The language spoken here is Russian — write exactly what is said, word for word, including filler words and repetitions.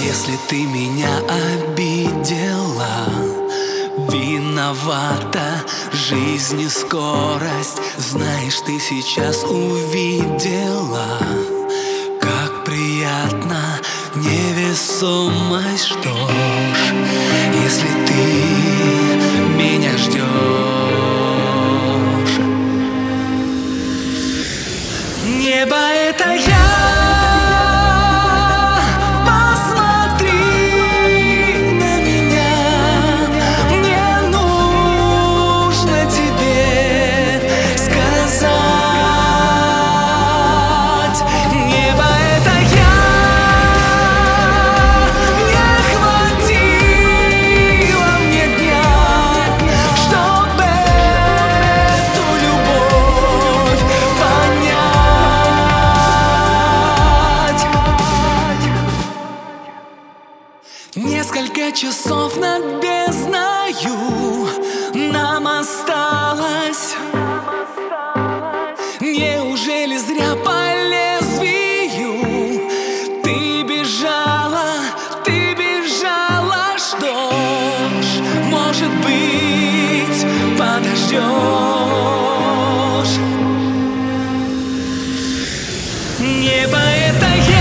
Если ты меня обидела, виновата жизнь и скорость. Знаешь, ты сейчас увидела, как приятно невесомость. Что ж, если ты меня ждешь, небо — это я. Несколько часов над бездною нам осталось. Неужели зря по лезвию ты бежала, ты бежала? Что ж, может быть, подождешь? Небо — это я.